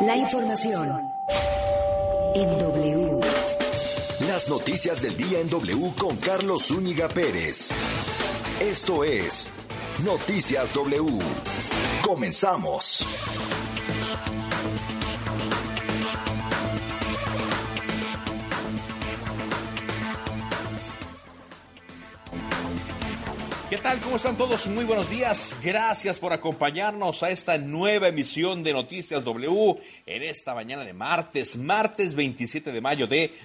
La información en W. Las noticias del día en W con Carlos Zúñiga Pérez. Esto es Noticias W. Comenzamos. ¿Qué tal? ¿Cómo están todos? Muy buenos días. Gracias por acompañarnos a esta nueva emisión de Noticias W en esta mañana de martes 27 de mayo de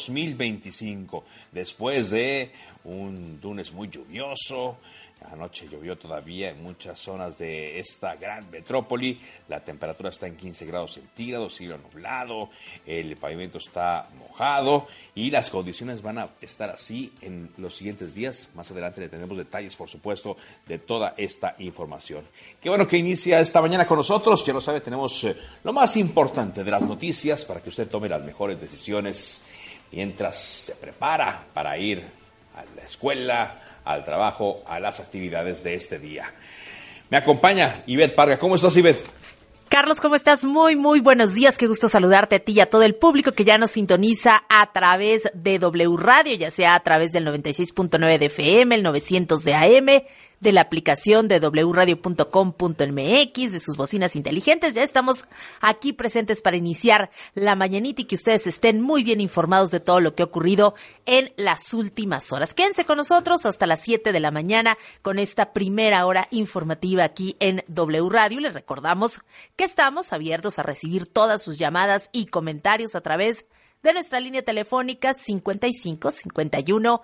2025. Después de un lunes muy lluvioso, anoche llovió todavía en muchas zonas de esta gran metrópoli. La temperatura está en 15 grados centígrados, cielo nublado, el pavimento está mojado y las condiciones van a estar así en los siguientes días. Más adelante le tendremos detalles, por supuesto, de toda esta información. Qué bueno que inicia esta mañana con nosotros. Ya lo sabe, tenemos lo más importante de las noticias para que usted tome las mejores decisiones mientras se prepara para ir a la escuela, al trabajo, a las actividades de este día. Me acompaña Ivette Parga. ¿Cómo estás, Ivette? Carlos, ¿cómo estás? Muy buenos días. Qué gusto saludarte a ti y a todo el público que ya nos sintoniza a través de W Radio, ya sea a través del 96.9 de FM, el 900 de AM, de la aplicación de wradio.com.mx, de sus bocinas inteligentes. Ya estamos aquí presentes para iniciar la mañanita y que ustedes estén muy bien informados de todo lo que ha ocurrido en las últimas horas. Quédense con nosotros hasta las 7 de la mañana con esta primera hora informativa aquí en W Radio. Les recordamos que estamos abiertos a recibir todas sus llamadas y comentarios a través de nuestra línea telefónica 55 51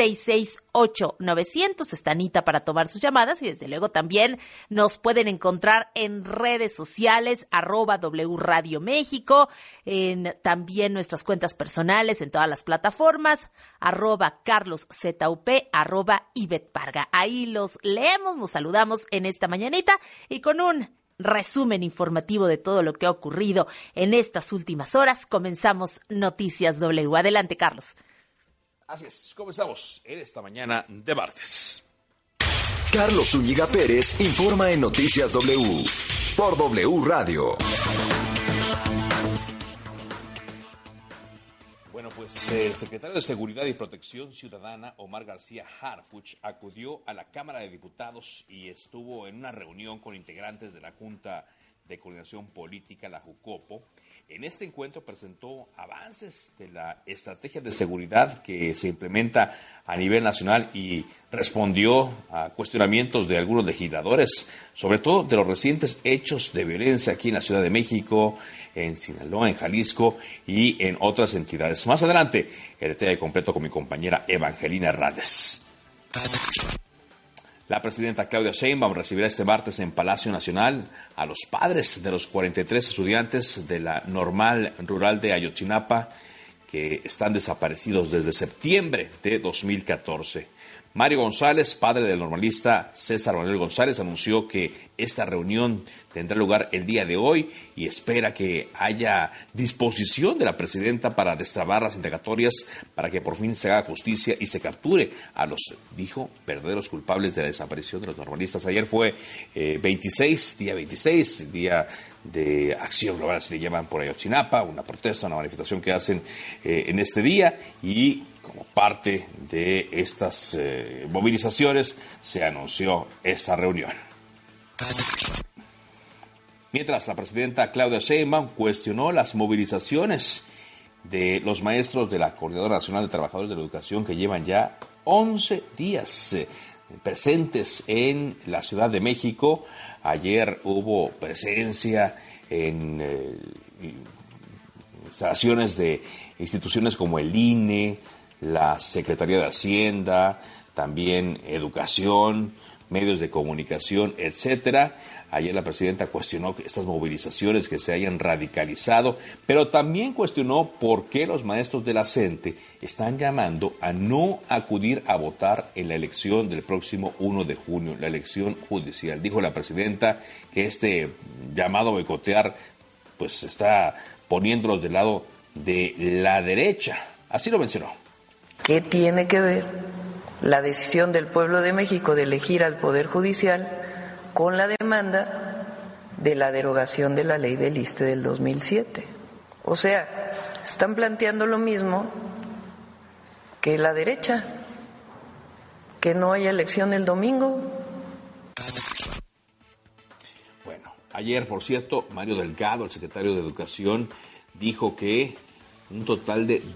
668 900. Está Anita para tomar sus llamadas y desde luego también nos pueden encontrar en redes sociales @W Radio México, en también nuestras cuentas personales en todas las plataformas @CarlosZUP, @Ivette Parga. Ahí los leemos, nos saludamos en esta mañanita y con un resumen informativo de todo lo que ha ocurrido en estas últimas horas. Comenzamos Noticias W. Adelante, Carlos. Así es, comenzamos en esta mañana de martes. Carlos Zúñiga Pérez informa en Noticias W por W Radio. Bueno, pues el secretario de Seguridad y Protección Ciudadana, Omar García Harfuch, acudió a la Cámara de Diputados y estuvo en una reunión con integrantes de la Junta de Coordinación Política, la JUCOPO. En este encuentro presentó avances de la estrategia de seguridad que se implementa a nivel nacional y respondió a cuestionamientos de algunos legisladores, sobre todo de los recientes hechos de violencia aquí en la Ciudad de México, en Sinaloa, en Jalisco y en otras entidades. Más adelante, el detalle completo con mi compañera Evangelina Hernández. La presidenta Claudia Sheinbaum recibirá este martes en Palacio Nacional a los padres de los 43 estudiantes de la Normal Rural de Ayotzinapa que están desaparecidos desde septiembre de 2014. Mario González, padre del normalista César Manuel González, anunció que esta reunión tendrá lugar el día de hoy y espera que haya disposición de la presidenta para destrabar las indagatorias para que por fin se haga justicia y se capture a los, dijo, verdaderos culpables de la desaparición de los normalistas. Ayer fue día 26, día de acción global, se le llaman por Ayotzinapa, una protesta, una manifestación que hacen en este día y como parte de estas movilizaciones se anunció esta reunión. Mientras, la presidenta Claudia Sheinbaum cuestionó las movilizaciones de los maestros de la Coordinadora Nacional de Trabajadores de la Educación que llevan ya 11 días presentes en la Ciudad de México. Ayer hubo presencia en instalaciones de instituciones como el INE, la Secretaría de Hacienda, también Educación, medios de comunicación, etcétera. Ayer la presidenta cuestionó estas movilizaciones que se hayan radicalizado, pero también cuestionó por qué los maestros de la CENTE están llamando a no acudir a votar en la elección del próximo 1 de junio, la elección judicial. Dijo la presidenta que este llamado a boicotear pues está poniéndolos del lado de la derecha. Así lo mencionó. ¿Qué tiene que ver la decisión del pueblo de México de elegir al Poder Judicial con la demanda de la derogación de la ley del ISSSTE del 2007. O sea, están planteando lo mismo que la derecha, que no haya elección el domingo. Bueno, ayer, por cierto, Mario Delgado, el secretario de Educación, dijo que un total de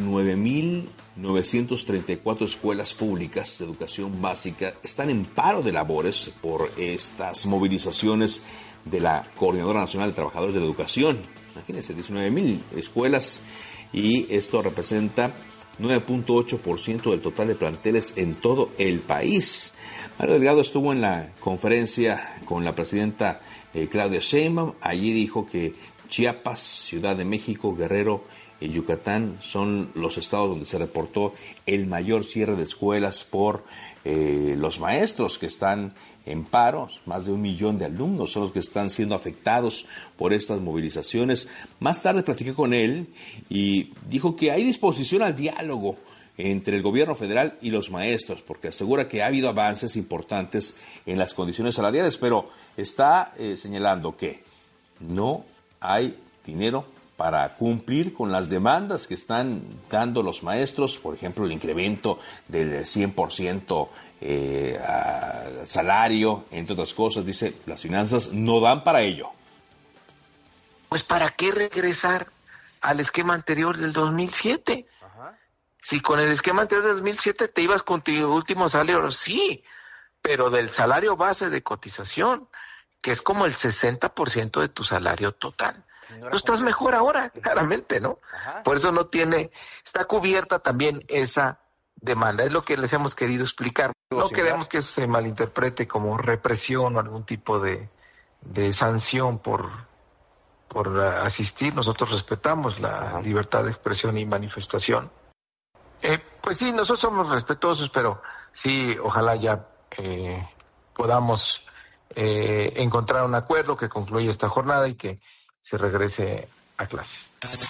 19.934 escuelas públicas de educación básica están en paro de labores por estas movilizaciones de la Coordinadora Nacional de Trabajadores de la Educación. Imagínense, 19.000 escuelas, y esto representa 9.8% del total de planteles en todo el país. Mario Delgado estuvo en la conferencia con la presidenta Claudia Sheinbaum. Allí dijo que Chiapas, Ciudad de México, Guerrero y Yucatán son los estados donde se reportó el mayor cierre de escuelas por los maestros que están en paro. Más de 1 millón de alumnos son los que están siendo afectados por estas movilizaciones. Más tarde platiqué con él y dijo que hay disposición al diálogo entre el gobierno federal y los maestros, porque asegura que ha habido avances importantes en las condiciones salariales, pero está señalando que no hay dinero para cumplir con las demandas que están dando los maestros, por ejemplo, el incremento del 100% al salario, entre otras cosas. Dice, las finanzas no dan para ello. Pues ¿para qué regresar al esquema anterior del 2007? Ajá. Si con el esquema anterior del 2007 te ibas con tu último salario, sí, pero del salario base de cotización, que es como el 60% de tu salario total. No estás mejor ahora, claramente, ¿no? Ajá. Por eso está cubierta también esa demanda. Es lo que les hemos querido explicar. No queremos que eso se malinterprete como represión o algún tipo de sanción por asistir. Nosotros respetamos la libertad de expresión y manifestación. Pues sí, nosotros somos respetuosos, pero sí, ojalá ya podamos encontrar un acuerdo que concluya esta jornada y que se regrese a clases.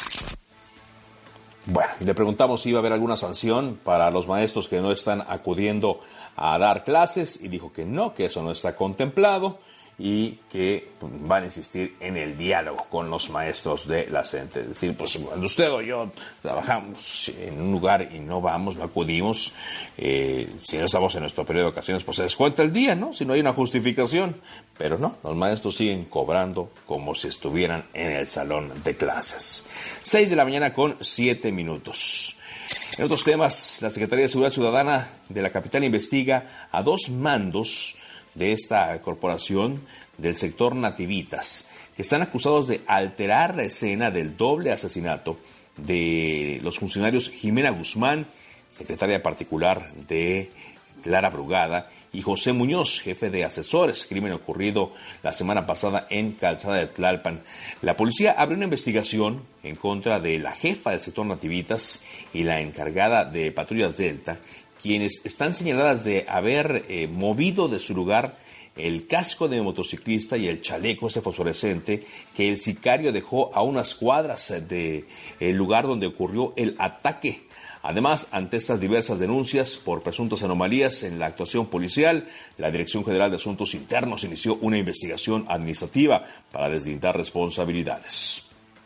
Bueno, y le preguntamos si iba a haber alguna sanción para los maestros que no están acudiendo a dar clases, y dijo que no, que eso no está contemplado, y que van a insistir en el diálogo con los maestros de la CENTE. Es decir, pues cuando usted o yo trabajamos en un lugar y no vamos, no acudimos, si no estamos en nuestro periodo de vacaciones, pues se descuenta el día, ¿no? Si no hay una justificación. Pero no, los maestros siguen cobrando como si estuvieran en el salón de clases. 6:07 a.m. En otros temas, la Secretaría de Seguridad Ciudadana de la capital investiga a 2 mandos de esta corporación del sector Nativitas, que están acusados de alterar la escena del doble asesinato de los funcionarios Jimena Guzmán, secretaria particular de Clara Brugada, y José Muñoz, jefe de asesores, crimen ocurrido la semana pasada en Calzada de Tlalpan. La policía abrió una investigación en contra de la jefa del sector Nativitas y la encargada de patrullas Delta, quienes están señaladas de haber movido de su lugar el casco de motociclista y el chaleco fosforescente que el sicario dejó a unas cuadras del lugar donde ocurrió el ataque. Además, ante estas diversas denuncias por presuntas anomalías en la actuación policial, la Dirección General de Asuntos Internos inició una investigación administrativa para deslindar responsabilidades.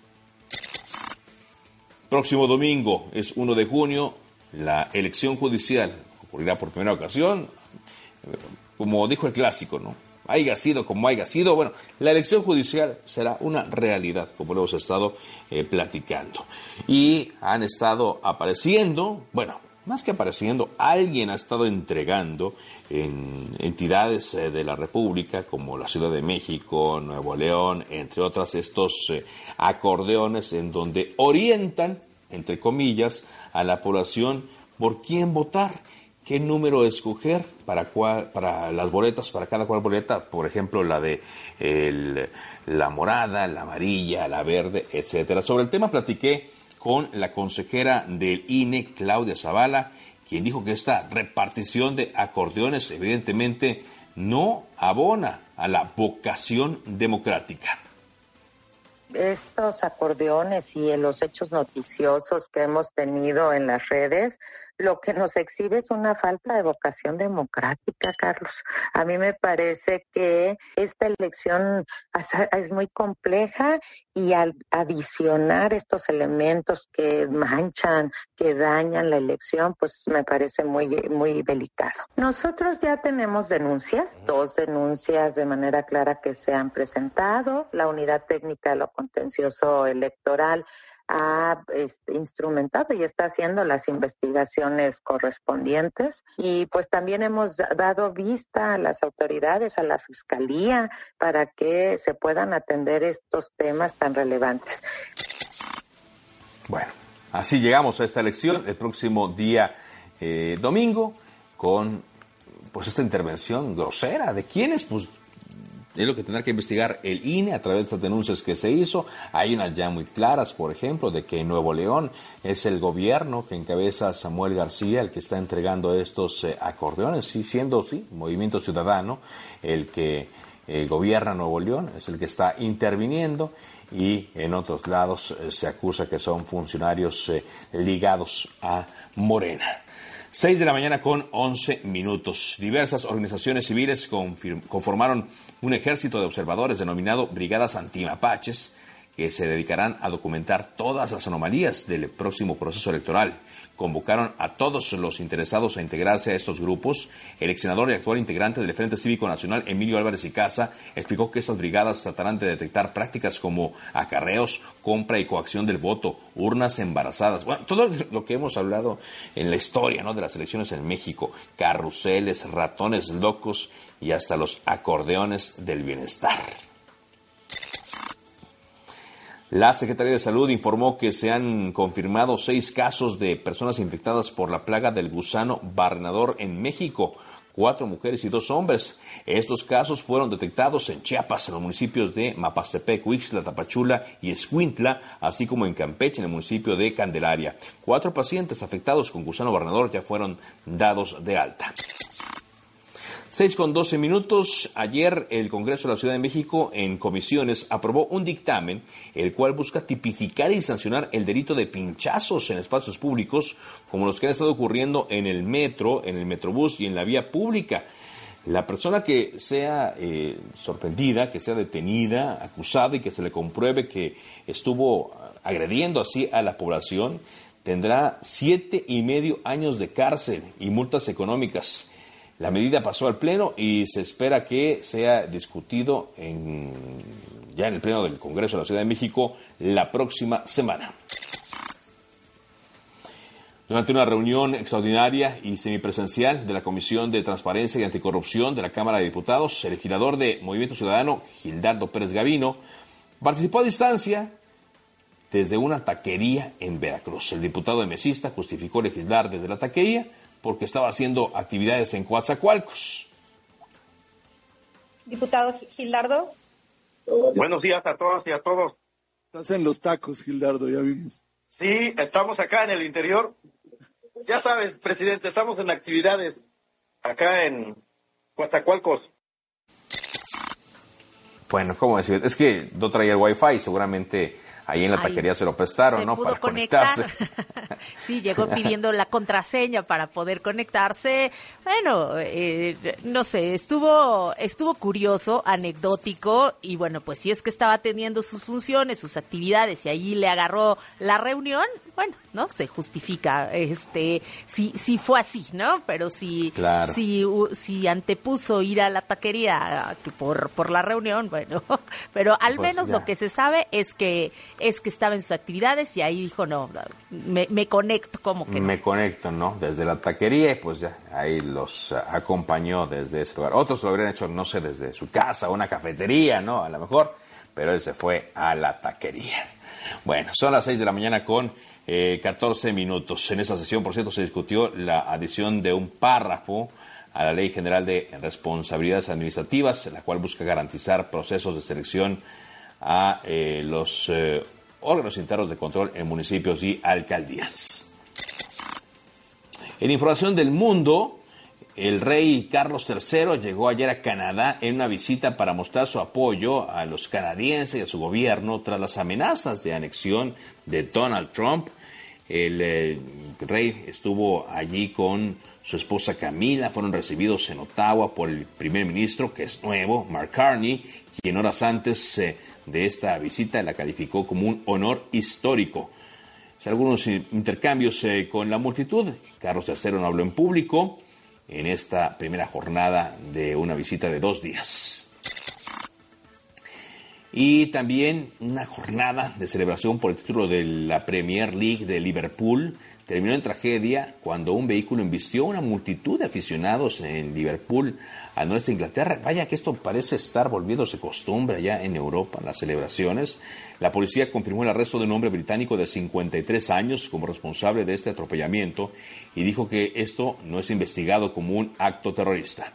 Próximo domingo es 1 de junio, la elección judicial ocurrirá por primera ocasión, como dijo el clásico, ¿no? Haya sido como haya sido, bueno, la elección judicial será una realidad, como lo hemos estado platicando. Y han estado apareciendo, bueno, más que apareciendo, alguien ha estado entregando en entidades de la República, como la Ciudad de México, Nuevo León, entre otras, estos acordeones en donde orientan, entre comillas, a la población por quién votar. ¿Qué número escoger para las boletas, para cada cual boleta? Por ejemplo, la de la morada, la amarilla, la verde, etcétera. Sobre el tema platiqué con la consejera del INE, Claudia Zavala, quien dijo que esta repartición de acordeones evidentemente no abona a la vocación democrática. Estos acordeones y en los hechos noticiosos que hemos tenido en las redes lo que nos exhibe es una falta de vocación democrática, Carlos. A mí me parece que esta elección es muy compleja y al adicionar estos elementos que manchan, que dañan la elección, pues me parece muy, muy delicado. Nosotros ya tenemos denuncias, 2 denuncias de manera clara que se han presentado. La Unidad Técnica de lo Contencioso Electoral ha instrumentado y está haciendo las investigaciones correspondientes, y pues también hemos dado vista a las autoridades, a la Fiscalía, para que se puedan atender estos temas tan relevantes. Bueno, así llegamos a esta elección el próximo día domingo, con pues esta intervención grosera. ¿De quiénes? Pues es lo que tendrá que investigar el INE a través de estas denuncias que se hizo. Hay unas ya muy claras, por ejemplo, de que en Nuevo León es el gobierno que encabeza Samuel García el que está entregando estos acordeones, sí, siendo Movimiento Ciudadano el que gobierna Nuevo León, es el que está interviniendo, y en otros lados se acusa que son funcionarios ligados a Morena. 6 de la mañana con 11 minutos. Diversas organizaciones civiles conformaron un ejército de observadores denominado Brigadas Antimapaches, que se dedicarán a documentar todas las anomalías del próximo proceso electoral. Convocaron a todos los interesados a integrarse a estos grupos. El ex senador y actual integrante del Frente Cívico Nacional, Emilio Álvarez y Casa, explicó que estas brigadas tratarán de detectar prácticas como acarreos, compra y coacción del voto, urnas embarazadas. Bueno, todo lo que hemos hablado en la historia, ¿no?, de las elecciones en México. Carruseles, ratones locos y hasta los acordeones del bienestar. La Secretaría de Salud informó que se han confirmado 6 casos de personas infectadas por la plaga del gusano barrenador en México, 4 mujeres y 2 hombres. Estos casos fueron detectados en Chiapas, en los municipios de Mapastepec, Huixtla, Tapachula y Escuintla, así como en Campeche, en el municipio de Candelaria. 4 pacientes afectados con gusano barrenador ya fueron dados de alta. 6 con 12 minutos. Ayer el Congreso de la Ciudad de México en comisiones aprobó un dictamen el cual busca tipificar y sancionar el delito de pinchazos en espacios públicos como los que han estado ocurriendo en el metro, en el metrobús y en la vía pública. La persona que sea sorprendida, que sea detenida, acusada y que se le compruebe que estuvo agrediendo así a la población, tendrá 7.5 años de cárcel y multas económicas. La medida pasó al Pleno y se espera que sea discutido ya en el Pleno del Congreso de la Ciudad de México la próxima semana. Durante una reunión extraordinaria y semipresencial de la Comisión de Transparencia y Anticorrupción de la Cámara de Diputados, el legislador de Movimiento Ciudadano, Gildardo Pérez Gavino, participó a distancia desde una taquería en Veracruz. El diputado emesista justificó legislar desde la taquería porque estaba haciendo actividades en Coatzacoalcos. Diputado Gildardo. Buenos días a todas y a todos. Estás en los tacos, Gildardo, ya vimos. Sí, estamos acá en el interior. Ya sabes, presidente, estamos en actividades acá en Coatzacoalcos. Bueno, ¿cómo decir? Es que no traía el Wi-Fi, seguramente ahí en la taquería se lo prestaron, ¿no? Para conectarse. Sí, llegó pidiendo la contraseña para poder conectarse. Bueno, no sé, estuvo curioso, anecdótico, y bueno, pues si es que estaba teniendo sus funciones, sus actividades, y ahí le agarró la reunión, bueno, ¿no? Se justifica, si fue así, ¿no? Pero claro, si antepuso ir a la taquería por la reunión, bueno, pero al pues menos ya. Lo que se sabe es que estaba en sus actividades y ahí dijo, no, me conecto, como que me conecto, ¿no? Desde la taquería, y pues ya ahí los acompañó desde ese lugar. Otros lo habrían hecho, no sé, desde su casa, una cafetería, ¿no? A lo mejor, pero él se fue a la taquería. Bueno, son las 6 de la mañana con 14 minutos. En esa sesión, por cierto, se discutió la adición de un párrafo a la Ley General de Responsabilidades Administrativas, la cual busca garantizar procesos de selección a los órganos internos de control en municipios y alcaldías. En información del mundo, el rey Carlos III llegó ayer a Canadá en una visita para mostrar su apoyo a los canadienses y a su gobierno tras las amenazas de anexión de Donald Trump. El rey estuvo allí con su esposa Camila, fueron recibidos en Ottawa por el primer ministro, que es nuevo, Mark Carney, quien horas antes de esta visita la calificó como un honor histórico. Algunos intercambios con la multitud. Carlos III no habló en público en esta primera jornada de una visita de 2 días. Y también una jornada de celebración por el título de la Premier League de Liverpool terminó en tragedia cuando un vehículo embistió a una multitud de aficionados en Liverpool, al noreste de Inglaterra. Vaya que esto parece estar volviéndose costumbre allá en Europa, las celebraciones. La policía confirmó el arresto de un hombre británico de 53 años como responsable de este atropellamiento y dijo que esto no es investigado como un acto terrorista.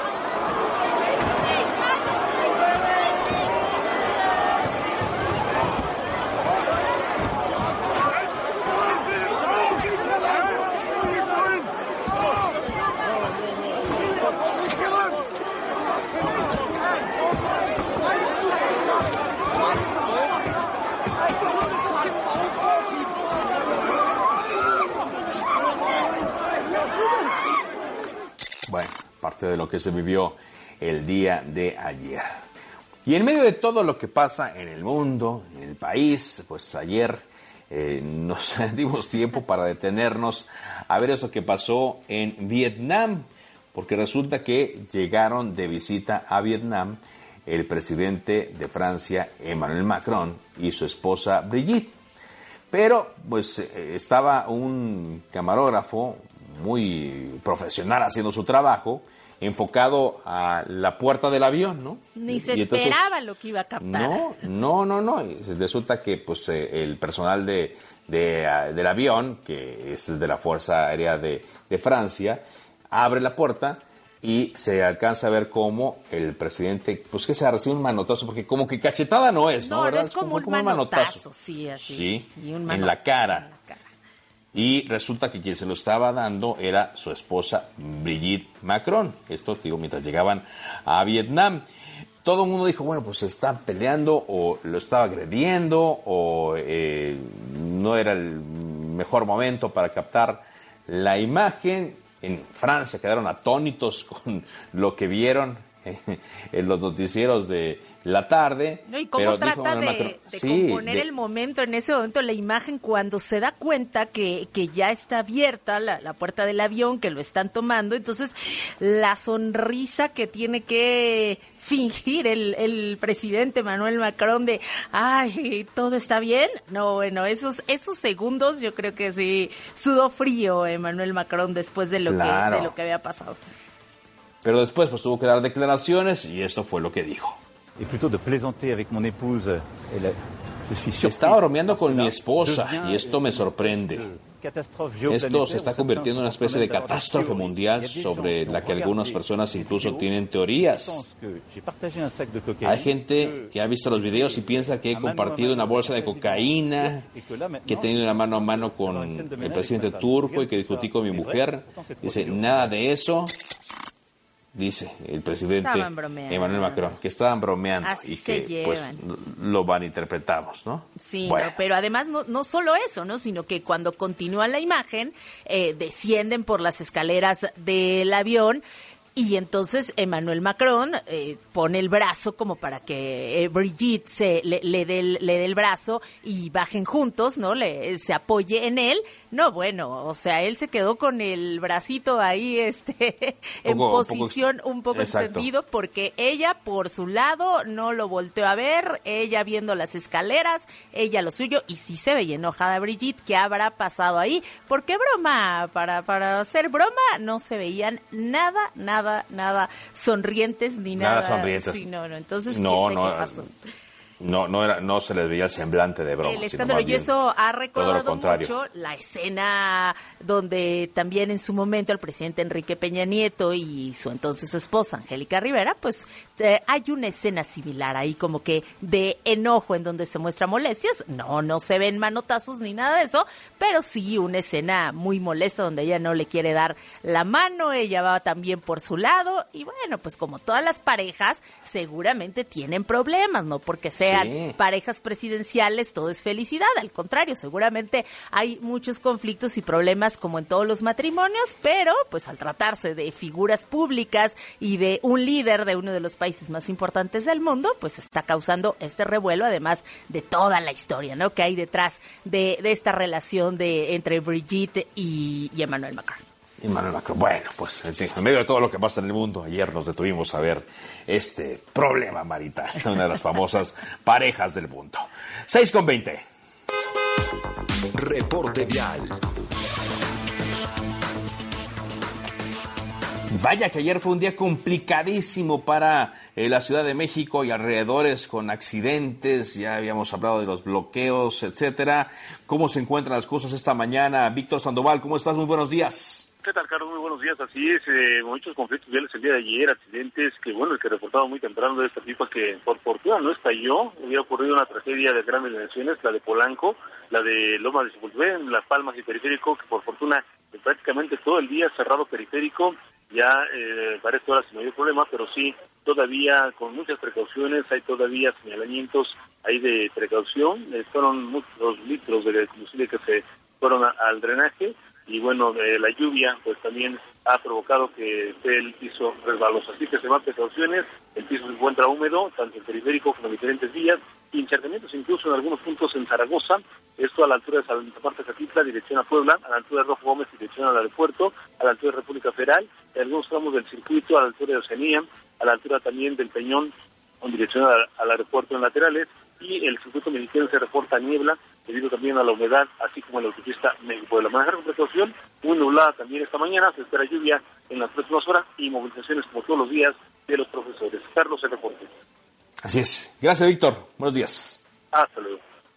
De lo que se vivió el día de ayer. Y en medio de todo lo que pasa en el mundo, en el país, pues ayer nos dimos tiempo para detenernos a ver eso que pasó en Vietnam, porque resulta que llegaron de visita a Vietnam el presidente de Francia, Emmanuel Macron, y su esposa Brigitte. Pero pues estaba un camarógrafo muy profesional haciendo su trabajo, enfocado a la puerta del avión, ¿no? Ni se esperaba lo que iba a captar. No. Resulta que pues el personal del avión, que es de la Fuerza Aérea de Francia, abre la puerta y se alcanza a ver cómo el presidente, pues que se recibe un manotazo, porque como que cachetada no es, ¿no? No, ¿verdad? es como un manotazo, sí, así. Sí, en la cara. Y resulta que quien se lo estaba dando era su esposa Brigitte Macron. Esto, digo, mientras llegaban a Vietnam. Todo el mundo dijo, bueno, pues se están peleando o lo estaba agrediendo o no era el mejor momento para captar la imagen. En Francia quedaron atónitos con lo que vieron en los noticieros de la tarde. No, y cómo trata de componer el momento, en ese momento, la imagen, cuando se da cuenta que ya está abierta la puerta del avión, que lo están tomando. Entonces, la sonrisa que tiene que fingir el presidente Emmanuel Macron de, ay, ¿todo está bien? No, bueno, esos segundos yo creo que sí sudó frío Emmanuel Macron después de lo que había pasado. Pero después pues tuvo que dar declaraciones y esto fue lo que dijo. Estaba bromeando con mi esposa y esto me sorprende. Esto se está convirtiendo en una especie de catástrofe mundial sobre la que algunas personas incluso tienen teorías. Hay gente que ha visto los videos y piensa que he compartido una bolsa de cocaína, que he tenido una mano a mano con el presidente turco y que discutí con mi mujer. Dice, nada de eso. Dice el presidente Emmanuel Macron, que estaban bromeando. Así y que pues lo malinterpretamos, ¿no? Sí, bueno. No, pero además no solo eso, ¿no? Sino que cuando continúa la imagen, descienden por las escaleras del avión. Y entonces Emmanuel Macron pone el brazo como para que Brigitte le dé el brazo y bajen juntos, ¿no? Se apoye en él. No, bueno, o sea, él se quedó con el bracito ahí en posición un poco extendido, porque ella por su lado no lo volteó a ver, ella viendo las escaleras, ella lo suyo, y sí se veía enojada Brigitte. ¿Qué habrá pasado ahí? Porque broma, para hacer broma, no se veían nada sonrientes ni nada. Sonrientes. Sí, no, entonces, ¿qué pasó? No se les veía el semblante de broma. El escándalo, y eso ha recordado mucho la escena donde también en su momento el presidente Enrique Peña Nieto y su entonces esposa Angélica Rivera, pues hay una escena similar ahí, como que de enojo, en donde se muestra molestias. No se ven manotazos ni nada de eso, pero sí una escena muy molesta donde ella no le quiere dar la mano, ella va también por su lado, y bueno, pues como todas las parejas seguramente tienen problemas, no porque sea sean parejas presidenciales, todo es felicidad. Al contrario, seguramente hay muchos conflictos y problemas como en todos los matrimonios, pero pues al tratarse de figuras públicas y de un líder de uno de los países más importantes del mundo, pues está causando este revuelo, además de toda la historia, ¿no?, que hay detrás de esta relación entre Brigitte y Emmanuel Macron. Bueno, pues en medio de todo lo que pasa en el mundo, ayer nos detuvimos a ver este problema marital, una de las famosas parejas del mundo. 6:20. Reporte vial. Vaya que ayer fue un día complicadísimo para la Ciudad de México y alrededores, con accidentes. Ya habíamos hablado de los bloqueos, etcétera. ¿Cómo se encuentran las cosas esta mañana? Víctor Sandoval, ¿cómo estás? Muy buenos días. ¿Qué tal, Carlos? Muy buenos días. Así es, muchos conflictos viales el día de ayer, accidentes que, el que reportaba muy temprano de esta pipa que por fortuna no estalló. Hubiera ocurrido una tragedia de grandes dimensiones, la de Polanco, la de Loma de Sepulveda, en Las Palmas y Periférico, que por fortuna prácticamente todo el día cerrado Periférico, ya varias horas sin mayor problema, pero sí, todavía con muchas precauciones, hay todavía señalamientos ahí de precaución. Fueron muchos litros de combustible que se fueron al drenaje. Y la lluvia pues también ha provocado que esté el piso resbaloso, así que se van precauciones. El piso se encuentra húmedo, tanto en Periférico como en diferentes vías, y encharcamientos incluso en algunos puntos en Zaragoza, esto a la altura de Santa Marta Catitla, dirección a Puebla, a la altura de Rojo Gómez, dirección al aeropuerto, a la altura de República Federal, en algunos tramos del circuito, a la altura de Oceanía, a la altura también del Peñón, en dirección al aeropuerto en laterales, y el circuito mexicano se reporta niebla, debido también a la humedad, así como en la autopista México-Puebla. Manejar con precaución, muy nublada también esta mañana, se espera lluvia en las próximas horas y movilizaciones como todos los días de los profesores. Carlos, el reporte. Así es. Gracias, Víctor. Buenos días. Hasta luego.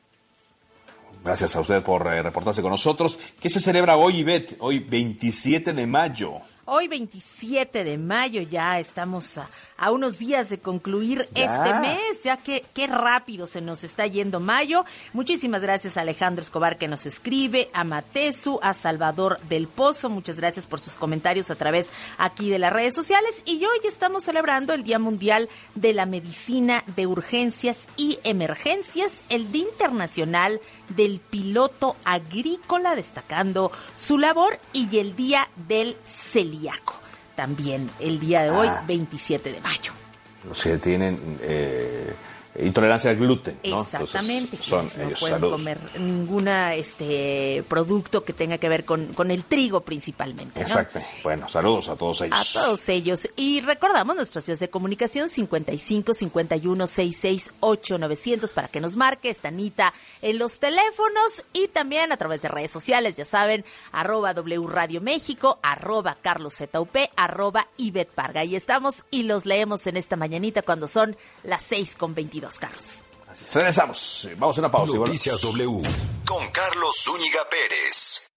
Gracias a usted por reportarse con nosotros. ¿Qué se celebra hoy, Ivette? Hoy, 27 de mayo. Hoy, 27 de mayo, ya estamos a unos días de concluir este mes, ya que qué rápido se nos está yendo mayo. Muchísimas gracias a Alejandro Escobar, que nos escribe, a Matesu, a Salvador del Pozo, muchas gracias por sus comentarios a través aquí de las redes sociales. Y hoy estamos celebrando el Día Mundial de la Medicina de Urgencias y Emergencias, el Día Internacional del Piloto Agrícola, destacando su labor, y el Día del Celíaco, también el día de hoy, 27 de mayo. Los que tienen intolerancia al gluten, ¿no? Exactamente. Entonces, no pueden comer ninguna producto que tenga que ver con el trigo principalmente, ¿no? Exacto. Bueno, saludos a todos ellos. A todos ellos. Y recordamos nuestras vías de comunicación, 55 51 66 8900, para que nos marque. Está Anita en los teléfonos, y también a través de redes sociales, ya saben, @W Radio México, @CarlosZUP, @Ivette Parga. Ahí estamos y los leemos en esta mañanita cuando son las 6:22. Carlos. Así es. Regresamos. Vamos a una pausa. Noticias W con Carlos Zúñiga Pérez.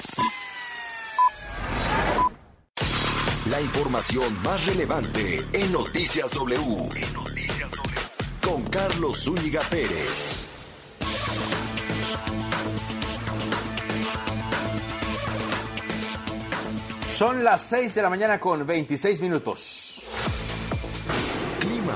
La información más relevante en Noticias W. Con Carlos Zúñiga Pérez. Son las 6 de la mañana con 26 minutos. Clima.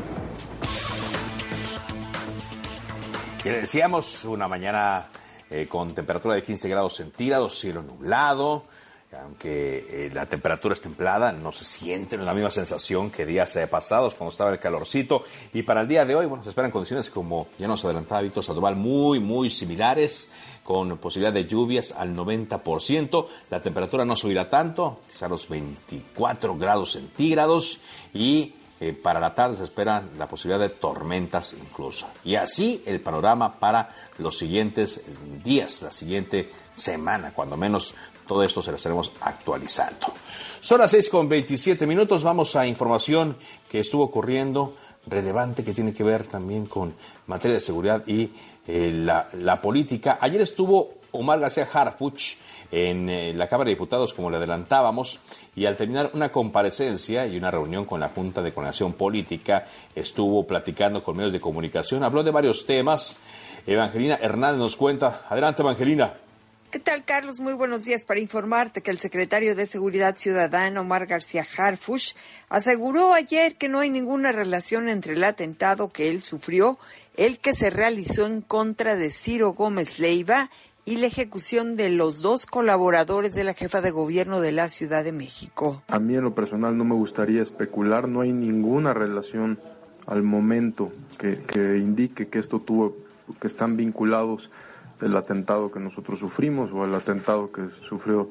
Ya le decíamos, una mañana con temperatura de 15 grados centígrados, cielo nublado. Aunque la temperatura es templada, no se siente la misma sensación que días pasados cuando estaba el calorcito. Y para el día de hoy, se esperan condiciones, como ya nos adelantaba Víctor Sandoval, muy similares, con posibilidad de lluvias al 90%. La temperatura no subirá tanto, quizá los 24 grados centígrados, y para la tarde se espera la posibilidad de tormentas incluso. Y así el panorama para los siguientes días, la siguiente semana, cuando menos todo esto se lo estaremos actualizando. Son las 6:27 minutos, vamos a información que estuvo ocurriendo, relevante, que tiene que ver también con materia de seguridad y la política. Ayer estuvo Omar García Harfuch en la Cámara de Diputados, como le adelantábamos, y al terminar una comparecencia y una reunión con la Junta de Coordinación Política, estuvo platicando con medios de comunicación, habló de varios temas. Evangelina Hernández nos cuenta. Adelante, Evangelina. ¿Qué tal, Carlos? Muy buenos días. Para informarte que el secretario de Seguridad Ciudadana, Omar García Harfuch, aseguró ayer que no hay ninguna relación entre el atentado que él sufrió, el que se realizó en contra de Ciro Gómez Leiva, y la ejecución de los 2 colaboradores de la jefa de gobierno de la Ciudad de México. A mí en lo personal no me gustaría especular, no hay ninguna relación al momento que indique que que están vinculados el atentado que nosotros sufrimos o el atentado que sufrió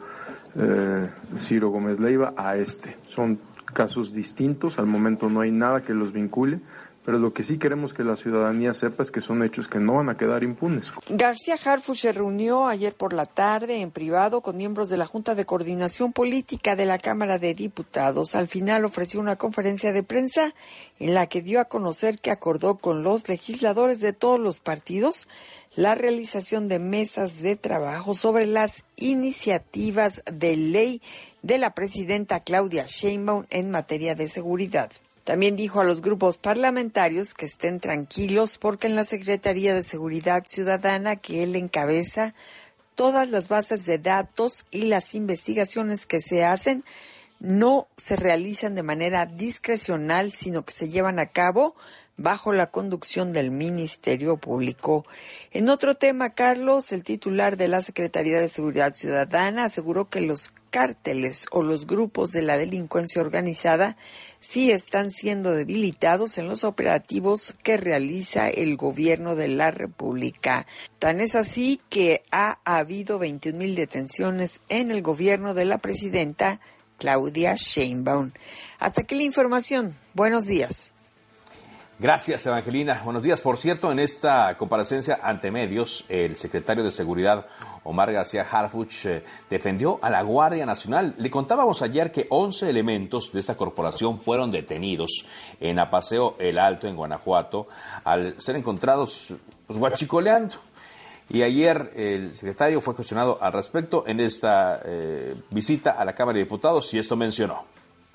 Ciro Gómez Leiva a este. Son casos distintos, al momento no hay nada que los vincule, pero lo que sí queremos que la ciudadanía sepa es que son hechos que no van a quedar impunes. García Harfuch se reunió ayer por la tarde en privado con miembros de la Junta de Coordinación Política de la Cámara de Diputados. Al final ofreció una conferencia de prensa en la que dio a conocer que acordó con los legisladores de todos los partidos la realización de mesas de trabajo sobre las iniciativas de ley de la presidenta Claudia Sheinbaum en materia de seguridad. También dijo a los grupos parlamentarios que estén tranquilos porque en la Secretaría de Seguridad Ciudadana que él encabeza, todas las bases de datos y las investigaciones que se hacen no se realizan de manera discrecional, sino que se llevan a cabo bajo la conducción del Ministerio Público. En otro tema, Carlos, el titular de la Secretaría de Seguridad Ciudadana aseguró que los cárteles o los grupos de la delincuencia organizada sí están siendo debilitados en los operativos que realiza el gobierno de la República. Tan es así que ha habido 21,000 detenciones en el gobierno de la presidenta Claudia Sheinbaum. Hasta aquí la información. Buenos días. Gracias, Evangelina. Buenos días. Por cierto, en esta comparecencia ante medios, el secretario de Seguridad, Omar García Harfuch, defendió a la Guardia Nacional. Le contábamos ayer que 11 elementos de esta corporación fueron detenidos en Apaseo El Alto, en Guanajuato, al ser encontrados guachicoleando. Y ayer el secretario fue cuestionado al respecto en esta visita a la Cámara de Diputados y esto mencionó.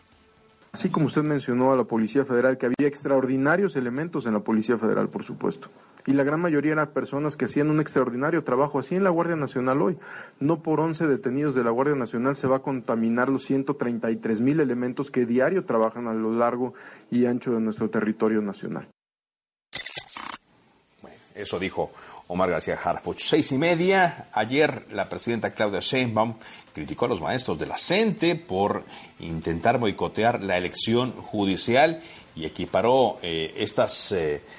Así como usted mencionó a la Policía Federal, que había extraordinarios elementos en la Policía Federal, por supuesto. Y la gran mayoría eran personas que hacían un extraordinario trabajo, así en la Guardia Nacional hoy. No por 11 detenidos de la Guardia Nacional se va a contaminar los 133,000 elementos que diario trabajan a lo largo y ancho de nuestro territorio nacional. Bueno, eso dijo Omar García Harfuch. 6:30. Ayer la presidenta Claudia Sheinbaum criticó a los maestros de la CENTE por intentar boicotear la elección judicial y equiparó estas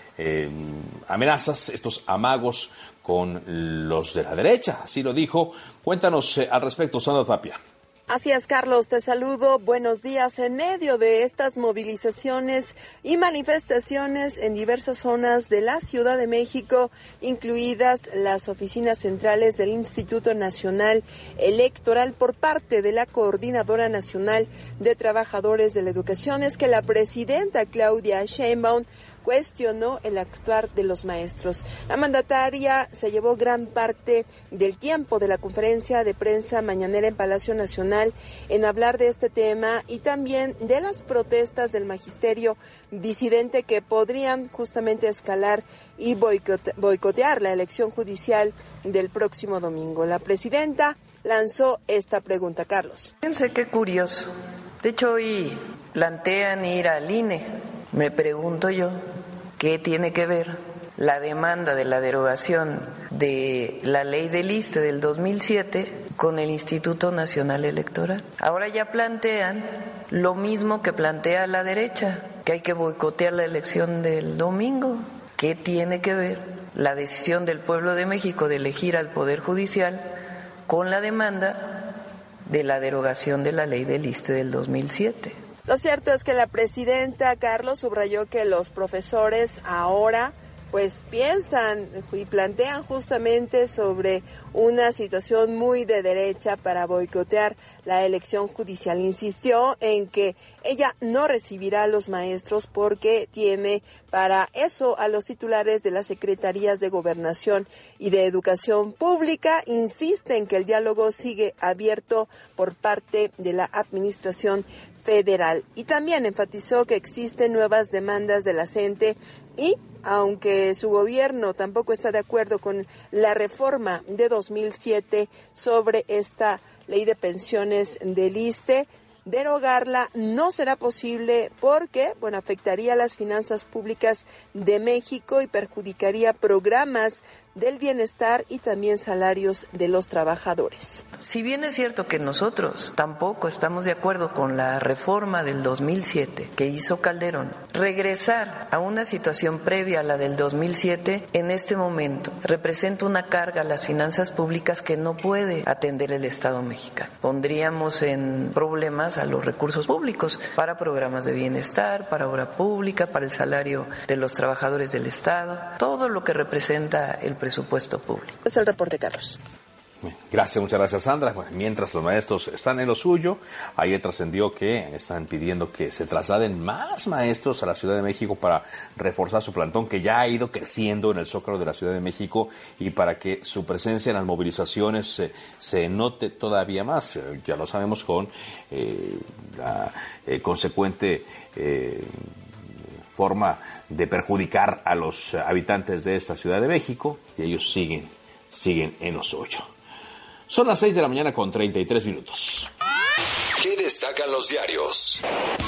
amenazas, estos amagos con los de la derecha. Así lo dijo. Cuéntanos al respecto, Sandra Tapia. Así es, Carlos, te saludo. Buenos días. En medio de estas movilizaciones y manifestaciones en diversas zonas de la Ciudad de México, incluidas las oficinas centrales del Instituto Nacional Electoral por parte de la Coordinadora Nacional de Trabajadores de la Educación, es que la presidenta Claudia Sheinbaum cuestionó el actuar de los maestros. La mandataria se llevó gran parte del tiempo de la conferencia de prensa mañanera en Palacio Nacional en hablar de este tema y también de las protestas del magisterio disidente que podrían justamente escalar y boicotear la elección judicial del próximo domingo. La presidenta lanzó esta pregunta, Carlos. Fíjense qué curioso. De hecho, hoy plantean ir al INE. Me pregunto yo, ¿qué tiene que ver la demanda de la derogación de la ley del ISSSTE del 2007 con el Instituto Nacional Electoral? Ahora ya plantean lo mismo que plantea la derecha, que hay que boicotear la elección del domingo. ¿Qué tiene que ver la decisión del pueblo de México de elegir al Poder Judicial con la demanda de la derogación de la ley del ISSSTE del 2007? Lo cierto es que la presidenta, Carlos, subrayó que los profesores ahora pues piensan y plantean justamente sobre una situación muy de derecha para boicotear la elección judicial. Insistió en que ella no recibirá a los maestros porque tiene para eso a los titulares de las secretarías de Gobernación y de Educación Pública. Insiste en que el diálogo sigue abierto por parte de la administración federal. Y también enfatizó que existen nuevas demandas de la CENTE y, aunque su gobierno tampoco está de acuerdo con la reforma de 2007 sobre esta ley de pensiones del ISSSTE, derogarla no será posible porque, afectaría las finanzas públicas de México y perjudicaría programas del bienestar y también salarios de los trabajadores. Si bien es cierto que nosotros tampoco estamos de acuerdo con la reforma del 2007 que hizo Calderón, regresar a una situación previa a la del 2007 en este momento representa una carga a las finanzas públicas que no puede atender el Estado mexicano. Pondríamos en problemas a los recursos públicos para programas de bienestar, para obra pública, para el salario de los trabajadores del Estado, todo lo que representa el presupuesto público. Es el reporte, Carlos. Gracias, muchas gracias, Sandra. Bueno, mientras los maestros están en lo suyo, ayer trascendió que están pidiendo que se trasladen más maestros a la Ciudad de México para reforzar su plantón, que ya ha ido creciendo en el Zócalo de la Ciudad de México, y para que su presencia en las movilizaciones se note todavía más. Ya lo sabemos con la consecuente forma de perjudicar a los habitantes de esta Ciudad de México, y ellos siguen en lo suyo. Son las 6 de la mañana con 33 minutos. ¿Qué destacan los diarios?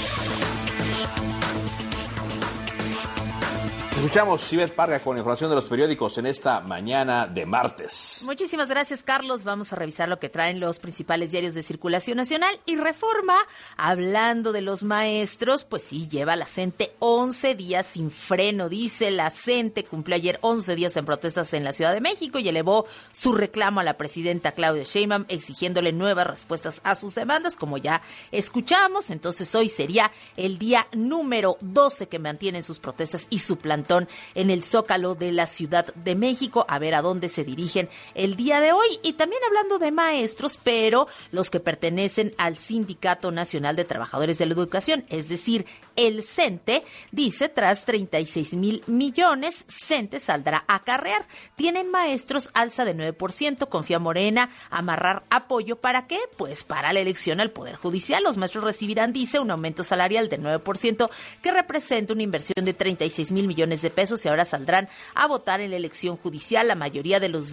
Escuchamos Ivette Parga con información de los periódicos en esta mañana de martes. Muchísimas gracias, Carlos. Vamos a revisar lo que traen los principales diarios de circulación nacional. Y Reforma, hablando de los maestros, pues sí, lleva la CENTE 11 días sin freno. Dice, la CENTE cumplió ayer 11 días en protestas en la Ciudad de México y elevó su reclamo a la presidenta Claudia Sheinbaum, exigiéndole nuevas respuestas a sus demandas, como ya escuchamos. Entonces hoy sería el día número 12 que mantienen sus protestas y su plantón en el Zócalo de la Ciudad de México, a ver a dónde se dirigen el día de hoy. Y también hablando de maestros, pero los que pertenecen al Sindicato Nacional de Trabajadores de la Educación, es decir, el CENTE, dice, tras 36,000 millones, CENTE saldrá a acarrear. Tienen maestros alza de 9%, confía Morena amarrar apoyo. ¿Para qué? Pues para la elección al Poder Judicial. Los maestros recibirán, dice, un aumento salarial de 9%, que representa una inversión de 36,000 millones de pesos, y ahora saldrán a votar en la elección judicial. La mayoría de los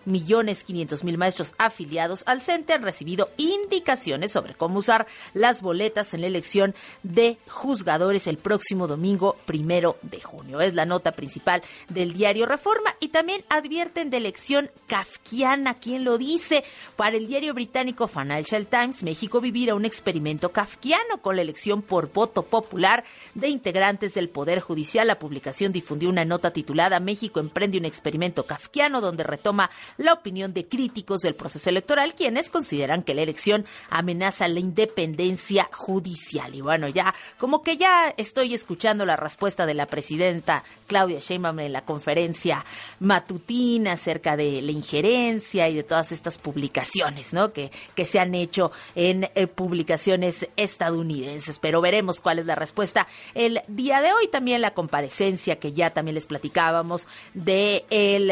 2,500,000 maestros afiliados al CENTE han recibido indicaciones sobre cómo usar las boletas en la elección de juzgadores el próximo domingo 1 de junio. Es la nota principal del diario Reforma. Y también advierten de elección kafkiana. ¿Quién lo dice? Para el diario británico Financial Times, México vivirá un experimento kafkiano con la elección por voto popular de integrantes del Poder Judicial. La publicación difundió una nota titulada México emprende un experimento kafkiano, donde retoma la opinión de críticos del proceso electoral, quienes consideran que la elección amenaza la independencia judicial. Y bueno, ya como que ya estoy escuchando la respuesta de la presidenta Claudia Sheinbaum en la conferencia matutina acerca de la injerencia y de todas estas publicaciones, ¿no? que se han hecho en publicaciones estadounidenses. Pero veremos cuál es la respuesta el día de hoy. También la comparecencia que ya también les platicábamos de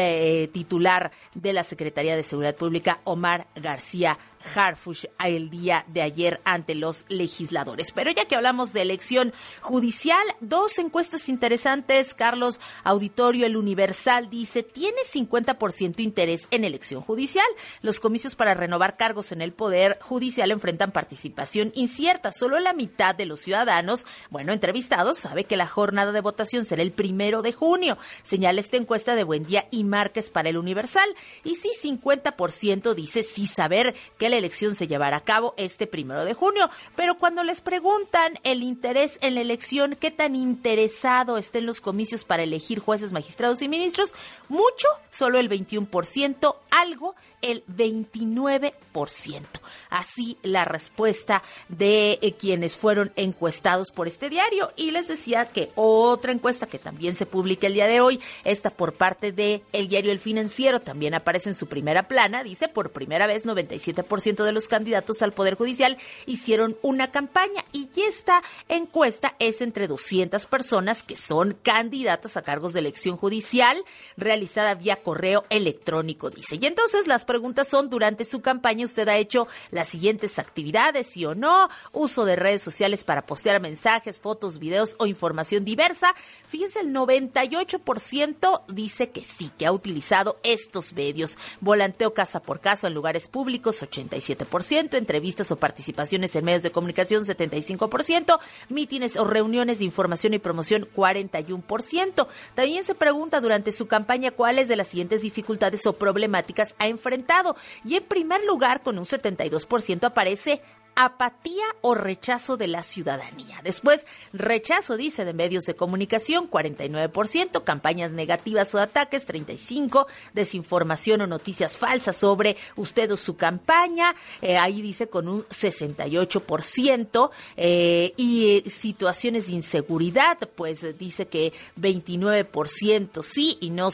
el titular de la Secretaría de Seguridad Pública, Omar García Harfuch, el día de ayer ante los legisladores. Pero ya que hablamos de elección judicial, dos encuestas interesantes, Carlos, auditorio. El Universal dice, tiene 50% interés en elección judicial. Los comicios para renovar cargos en el Poder Judicial enfrentan participación incierta. Solo la mitad de los ciudadanos, entrevistados, sabe que la jornada de votación será el 1 de junio. Señala esta encuesta de Buendía y Márquez para el Universal. Y sí, 50% dice sí saber que la elección se llevará a cabo este 1 de junio. Pero cuando les preguntan el interés en la elección, qué tan interesado estén los comicios para elegir jueces, magistrados y ministros, mucho, solo el 21%, algo, el 29%. Así la respuesta de quienes fueron encuestados por este diario. Y les decía que otra encuesta que también se publica el día de hoy, esta por parte de el diario El Financiero, también aparece en su primera plana. Dice, por primera vez 97% de los candidatos al Poder Judicial hicieron una campaña, y esta encuesta es entre 200 personas que son candidatas a cargos de elección judicial, realizada vía correo electrónico, dice. Y entonces las preguntas son, durante su campaña usted ha hecho las siguientes actividades, sí o no: uso de redes sociales para postear mensajes, fotos, videos o información diversa. Fíjense, el 98% dice que sí, que ha utilizado estos medios. Volanteo casa por casa en lugares públicos, 87%, entrevistas o participaciones en medios de comunicación, 75%, mítines o reuniones de información y promoción, 41%. También se pregunta durante su campaña cuáles de las siguientes dificultades o problemáticas ha enfrentado. Y en primer lugar, con un 72%, aparece apatía o rechazo de la ciudadanía. Después, rechazo, dice, de medios de comunicación, 49%, campañas negativas o ataques, 35%, desinformación o noticias falsas sobre usted o su campaña, ahí dice con un 68%, y situaciones de inseguridad, pues dice que 29% sí y no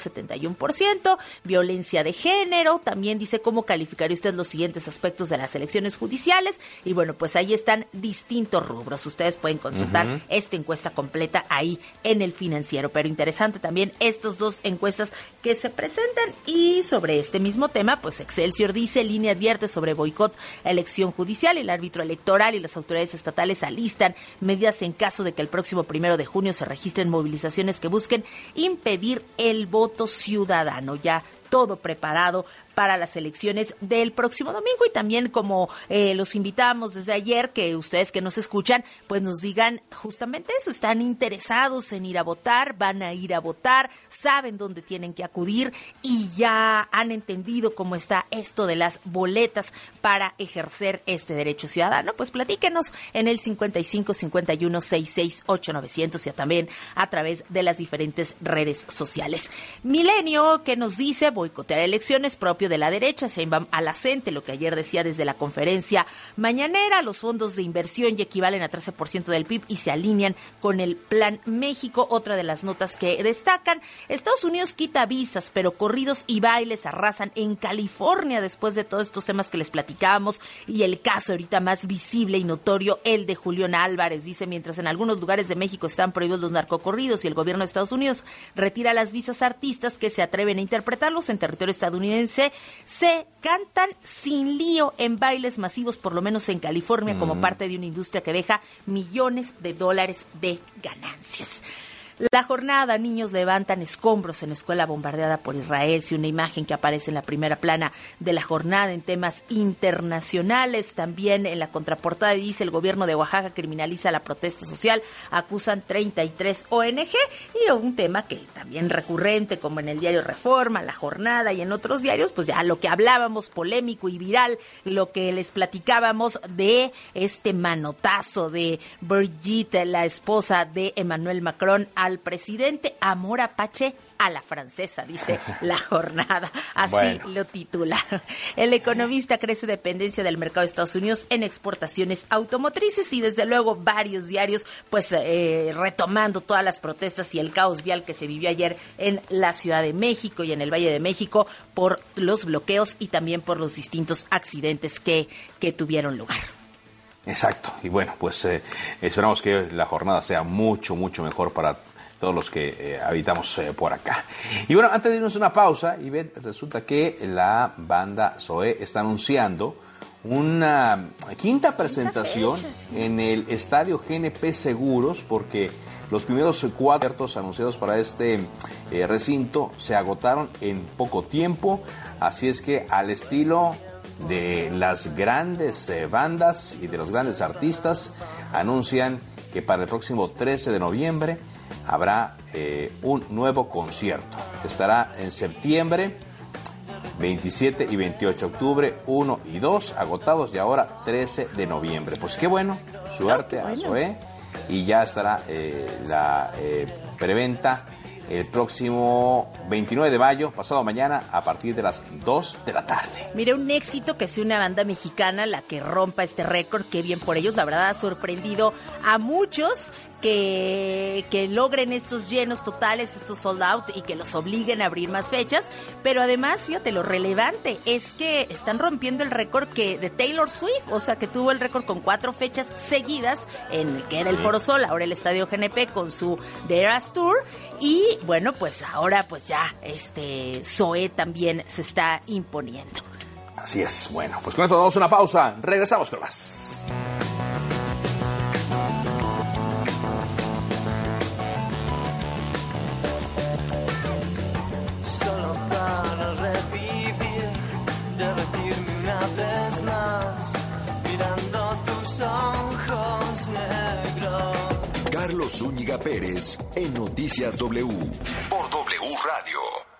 71%, violencia de género, también dice cómo calificaría usted los siguientes aspectos de las elecciones judiciales. Y bueno, pues ahí están distintos rubros. Ustedes pueden consultar esta encuesta completa ahí en El Financiero. Pero interesante también estas dos encuestas que se presentan. Y sobre este mismo tema, pues Excelsior dice: el INE advierte sobre boicot a elección judicial. El árbitro electoral y las autoridades estatales alistan medidas en caso de que el próximo 1 de junio se registren movilizaciones que busquen impedir el voto ciudadano. Ya todo preparado para las elecciones del próximo domingo. Y también, como los invitamos desde ayer, que ustedes que nos escuchan, pues nos digan justamente eso: están interesados en ir a votar, van a ir a votar, saben dónde tienen que acudir y ya han entendido cómo está esto de las boletas para ejercer este derecho ciudadano. Pues platíquenos en el 55 51 66 8900 y también a través de las diferentes redes sociales. Milenio, que nos dice: boicotear elecciones propio de la derecha. Sheinbaum alacente lo que ayer decía desde la conferencia mañanera. Los fondos de inversión ya equivalen a 13% del PIB y se alinean con el Plan México. Otra de las notas que destacan: Estados Unidos quita visas, pero corridos y bailes arrasan en California, después de todos estos temas que les platicábamos, y el caso ahorita más visible y notorio, el de Julián Álvarez. Dice: mientras en algunos lugares de México están prohibidos los narcocorridos y el gobierno de Estados Unidos retira las visas a artistas que se atreven a interpretarlos en territorio estadounidense, se cantan sin lío en bailes masivos, por lo menos en California, como parte de una industria que deja millones de dólares de ganancias. La jornada: niños levantan escombros en escuela bombardeada por Israel. Sí, una imagen que aparece en la primera plana de la jornada. En temas internacionales, también en la contraportada dice: el gobierno de Oaxaca criminaliza la protesta social, acusan 33 ONG. Y un tema que también recurrente, como en el diario Reforma, La Jornada y en otros diarios, pues ya lo que hablábamos, polémico y viral, lo que les platicábamos de este manotazo de Brigitte, la esposa de Emmanuel Macron, al presidente. Amor apache a la francesa, dice La Jornada. Así lo titularon. El Economista: crece dependencia del mercado de Estados Unidos en exportaciones automotrices. Y desde luego varios diarios pues retomando todas las protestas y el caos vial que se vivió ayer en la Ciudad de México y en el Valle de México por los bloqueos y también por los distintos accidentes que tuvieron lugar. Exacto. Y bueno, pues esperamos que la jornada sea mucho, mucho mejor para todos los que habitamos por acá. Y bueno, antes de irnos a una pausa, y resulta que la banda Zoé está anunciando una quinta presentación en el Estadio GNP Seguros, porque los primeros 4 conciertos anunciados para este recinto se agotaron en poco tiempo. Así es que, al estilo de las grandes bandas y de los grandes artistas, anuncian que para el próximo 13 de noviembre habrá un nuevo concierto. Estará en septiembre, 27 y 28 de octubre, 1 y 2, agotados, y ahora 13 de noviembre. Pues qué bueno, suerte a Zoé, y ya estará la preventa el próximo 29 de mayo, pasado mañana, a partir de las 2 de la tarde. Mire, un éxito que sea una banda mexicana la que rompa este récord. Qué bien por ellos, la verdad ha sorprendido a muchos que logren estos llenos totales, estos sold out y que los obliguen a abrir más fechas, pero además, fíjate, lo relevante es que están rompiendo el récord de Taylor Swift, o sea, que tuvo el récord con 4 fechas seguidas en el que era el Foro Sol, ahora el Estadio GNP con su The Eras Tour, y bueno, pues ahora pues ya Zoé también se está imponiendo. Así es, bueno, pues con esto damos una pausa, regresamos con más. Carlos Zúñiga Pérez en Noticias W por W Radio.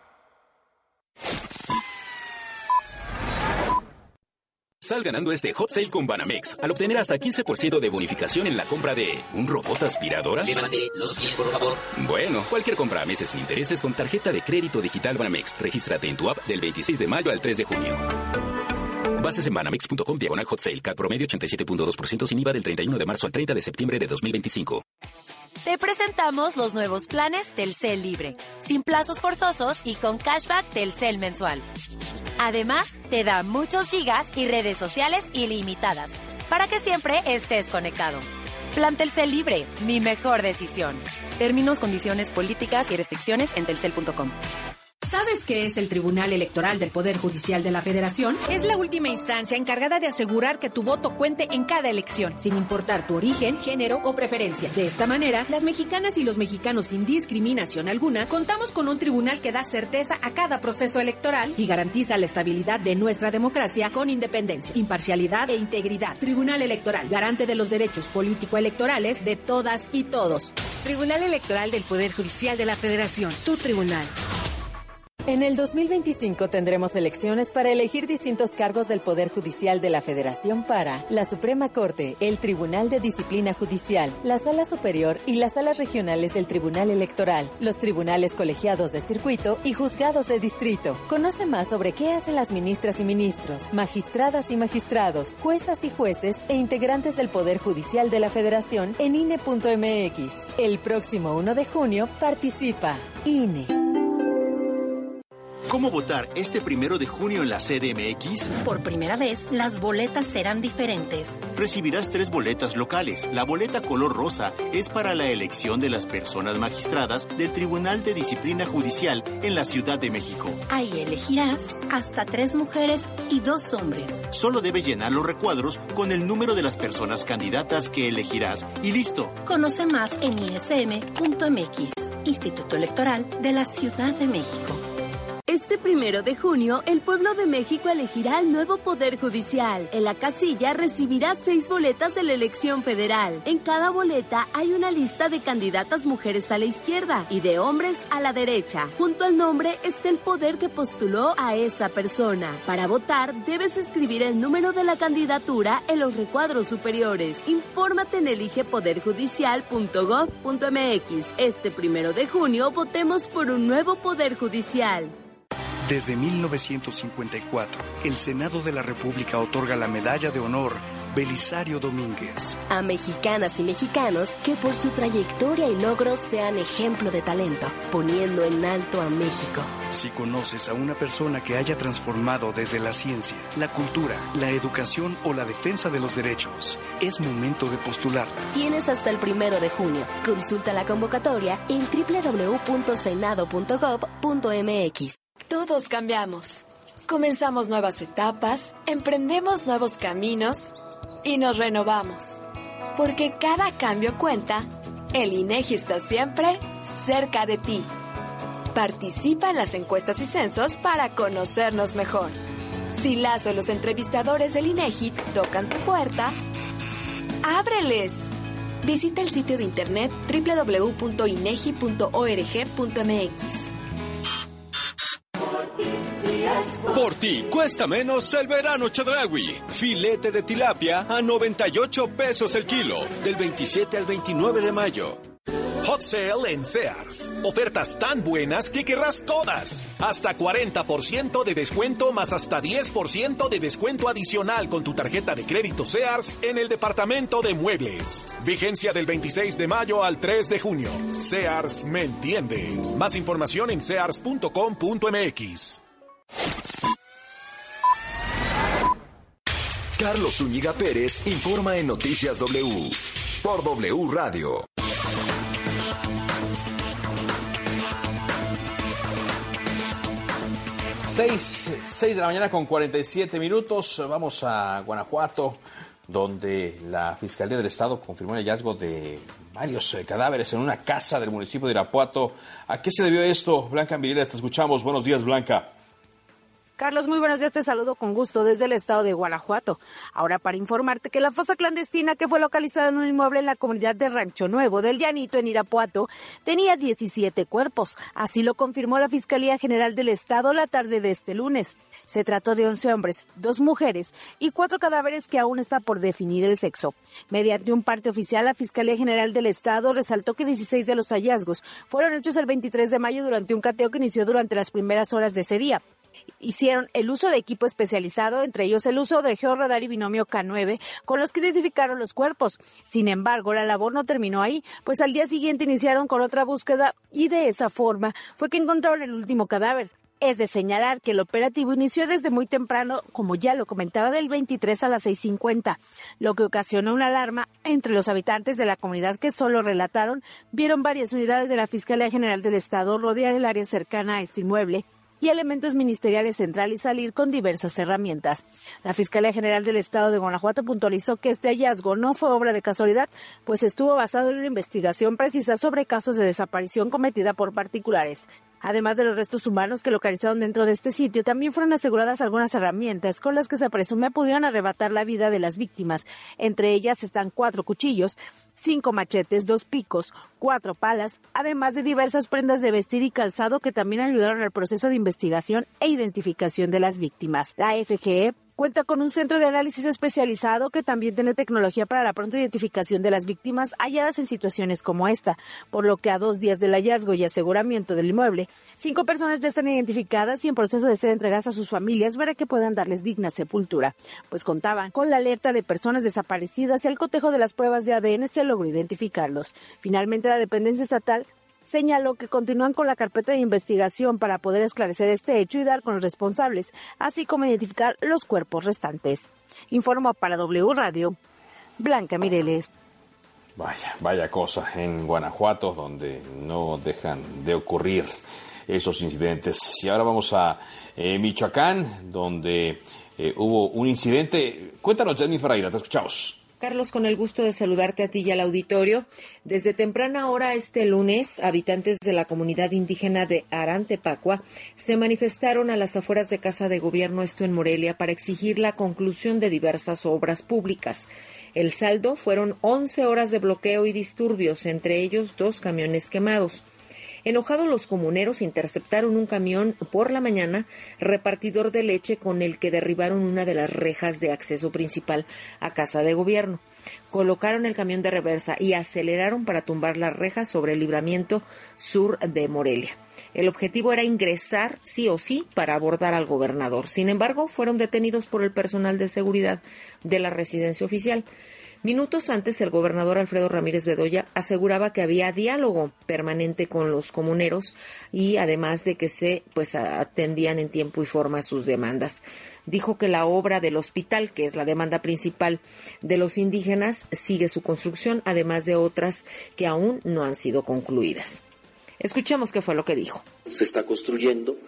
Sal ganando este hot sale con Banamex al obtener hasta 15% de bonificación en la compra de un robot aspiradora. Levante los pies, por favor. Bueno, cualquier compra a meses sin intereses con tarjeta de crédito digital Banamex. Regístrate en tu app del 26 de mayo al 3 de junio. Bases en banamex.com/hot sale. CAT promedio 87.2% sin IVA del 31 de marzo al 30 de septiembre de 2025. Te presentamos los nuevos planes Telcel Libre, sin plazos forzosos y con cashback Telcel mensual. Además, te da muchos gigas y redes sociales ilimitadas, para que siempre estés conectado. Plan Telcel Libre, mi mejor decisión. Términos, condiciones, políticas y restricciones en telcel.com. ¿Sabes qué es el Tribunal Electoral del Poder Judicial de la Federación? Es la última instancia encargada de asegurar que tu voto cuente en cada elección, sin importar tu origen, género o preferencia. De esta manera, las mexicanas y los mexicanos sin discriminación alguna, contamos con un tribunal que da certeza a cada proceso electoral y garantiza la estabilidad de nuestra democracia con independencia, imparcialidad e integridad. Tribunal Electoral, garante de los derechos político-electorales de todas y todos. Tribunal Electoral del Poder Judicial de la Federación, tu tribunal. En el 2025 tendremos elecciones para elegir distintos cargos del Poder Judicial de la Federación para la Suprema Corte, el Tribunal de Disciplina Judicial, la Sala Superior y las salas regionales del Tribunal Electoral, los tribunales colegiados de circuito y juzgados de distrito. Conoce más sobre qué hacen las ministras y ministros, magistradas y magistrados, juezas y jueces e integrantes del Poder Judicial de la Federación en INE.mx. El próximo 1 de junio participa INE. ¿Cómo votar este 1 de junio en la CDMX? Por primera vez, las boletas serán diferentes. Recibirás 3 boletas locales. La boleta color rosa es para la elección de las personas magistradas del Tribunal de Disciplina Judicial en la Ciudad de México. Ahí elegirás hasta 3 mujeres y 2 hombres. Solo debes llenar los recuadros con el número de las personas candidatas que elegirás y listo. Conoce más en ism.mx, Instituto Electoral de la Ciudad de México. Este 1 de junio, el pueblo de México elegirá el nuevo Poder Judicial. En la casilla recibirá 6 boletas de la elección federal. En cada boleta hay una lista de candidatas mujeres a la izquierda y de hombres a la derecha. Junto al nombre está el poder que postuló a esa persona. Para votar, debes escribir el número de la candidatura en los recuadros superiores. Infórmate en eligepoderjudicial.gov.mx. Este 1 de junio, votemos por un nuevo Poder Judicial. Desde 1954, el Senado de la República otorga la Medalla de Honor Belisario Domínguez a mexicanas y mexicanos que por su trayectoria y logros sean ejemplo de talento, poniendo en alto a México. Si conoces a una persona que haya transformado desde la ciencia, la cultura, la educación o la defensa de los derechos, es momento de postularla. Tienes hasta el 1 de junio. Consulta la convocatoria en www.senado.gov.mx. Todos cambiamos. Comenzamos nuevas etapas, emprendemos nuevos caminos y nos renovamos. Porque cada cambio cuenta, el INEGI está siempre cerca de ti. Participa en las encuestas y censos para conocernos mejor. Si las o los entrevistadores del INEGI tocan tu puerta, ¡ábreles! Visita el sitio de internet www.inegi.org.mx. Por ti cuesta menos el verano Chedraui. Filete de tilapia a 98 pesos el kilo, del 27 al 29 de mayo. Hot Sale en Sears. Ofertas tan buenas que querrás todas. Hasta 40% de descuento más hasta 10% de descuento adicional con tu tarjeta de crédito Sears en el departamento de muebles. Vigencia del 26 de mayo al 3 de junio. Sears me entiende. Más información en sears.com.mx. Carlos Zúñiga Pérez informa en Noticias W por W Radio. 6 de la mañana con 47 minutos. Vamos a Guanajuato, donde la Fiscalía del Estado confirmó el hallazgo de varios cadáveres en una casa del municipio de Irapuato. ¿A qué se debió esto? Blanca Mireles, te escuchamos. Buenos días, Blanca. Carlos, muy buenos días, te saludo con gusto desde el estado de Guanajuato. Ahora para informarte que la fosa clandestina que fue localizada en un inmueble en la comunidad de Rancho Nuevo del Llanito en Irapuato tenía 17 cuerpos. Así lo confirmó la Fiscalía General del Estado la tarde de este lunes. Se trató de 11 hombres, 2 mujeres y 4 cadáveres que aún está por definir el sexo. Mediante un parte oficial, la Fiscalía General del Estado resaltó que 16 de los hallazgos fueron hechos el 23 de mayo durante un cateo que inició durante las primeras horas de ese día. Hicieron el uso de equipo especializado, entre ellos el uso de georradar y binomio K9, con los que identificaron los cuerpos. Sin embargo, la labor no terminó ahí, pues al día siguiente iniciaron con otra búsqueda y de esa forma fue que encontraron el último cadáver. Es de señalar que el operativo inició desde muy temprano, como ya lo comentaba, del 23 a las 6:50, lo que ocasionó una alarma entre los habitantes de la comunidad que solo relataron vieron varias unidades de la Fiscalía General del Estado rodear el área cercana a este inmueble y elementos ministeriales entrar y salir con diversas herramientas. La Fiscalía General del Estado de Guanajuato puntualizó que este hallazgo no fue obra de casualidad, pues estuvo basado en una investigación precisa sobre casos de desaparición cometida por particulares. Además de los restos humanos que localizaron dentro de este sitio, también fueron aseguradas algunas herramientas con las que se presume pudieron arrebatar la vida de las víctimas. Entre ellas están 4 cuchillos, 5 machetes, 2 picos, 4 palas, además de diversas prendas de vestir y calzado que también ayudaron al proceso de investigación e identificación de las víctimas. La FGE cuenta con un centro de análisis especializado que también tiene tecnología para la pronta identificación de las víctimas halladas en situaciones como esta, por lo que a 2 días del hallazgo y aseguramiento del inmueble, 5 personas ya están identificadas y en proceso de ser entregadas a sus familias para que puedan darles digna sepultura, pues contaban con la alerta de personas desaparecidas y al cotejo de las pruebas de ADN se logró identificarlos. Finalmente, la dependencia estatal señaló que continúan con la carpeta de investigación para poder esclarecer este hecho y dar con los responsables, así como identificar los cuerpos restantes. Informó para W Radio, Blanca Mireles. Vaya cosa en Guanajuato, donde no dejan de ocurrir esos incidentes. Y ahora vamos a Michoacán, donde hubo un incidente. Cuéntanos, Jennifer Aira, te escuchamos. Carlos, con el gusto de saludarte a ti y al auditorio. Desde temprana hora este lunes, habitantes de la comunidad indígena de Arantepacua se manifestaron a las afueras de Casa de Gobierno, esto en Morelia, para exigir la conclusión de diversas obras públicas. El saldo fueron 11 horas de bloqueo y disturbios, entre ellos 2 camiones quemados. Enojados, los comuneros interceptaron un camión por la mañana repartidor de leche con el que derribaron una de las rejas de acceso principal a Casa de Gobierno. Colocaron el camión de reversa y aceleraron para tumbar las rejas sobre el libramiento sur de Morelia. El objetivo era ingresar sí o sí para abordar al gobernador. Sin embargo, fueron detenidos por el personal de seguridad de la residencia oficial. Minutos antes, el gobernador Alfredo Ramírez Bedoya aseguraba que había diálogo permanente con los comuneros y además de que se atendían en tiempo y forma sus demandas. Dijo que la obra del hospital, que es la demanda principal de los indígenas, sigue su construcción, además de otras que aún no han sido concluidas. Escuchemos qué fue lo que dijo. Se está construyendo.